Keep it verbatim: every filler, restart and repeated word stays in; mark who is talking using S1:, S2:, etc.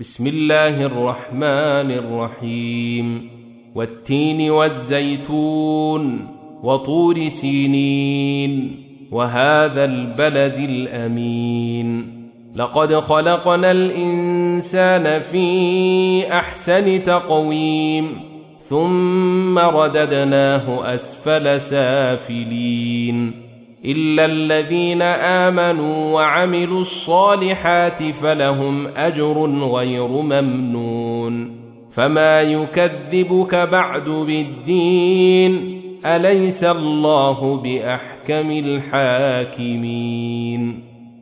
S1: بسم الله الرحمن الرحيم والتين والزيتون وطور سينين وهذا البلد الأمين لقد خلقنا الإنسان في أحسن تقويم ثم رددناه أسفل سافلين إلا الذين آمنوا وعملوا الصالحات فلهم أجر غير ممنون فما يكذبك بعد بالدين أليس الله بأحكم الحاكمين